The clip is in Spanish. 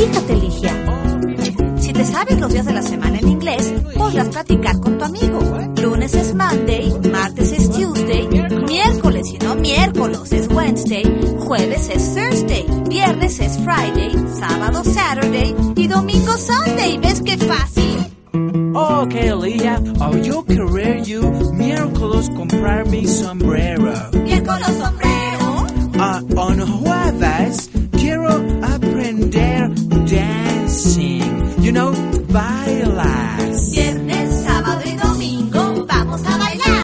Fíjate, Ligia. Si te sabes los días de la semana en inglés, podrás platicar con tu amigo. Lunes es Monday, martes es Tuesday, miércoles y no miércoles es Wednesday, jueves es Thursday, viernes es Friday, sábado Saturday y domingo Sunday. ¿Ves qué fácil? Okay, Ligia, yo querer you miércoles comprar mi sombrero. Miércoles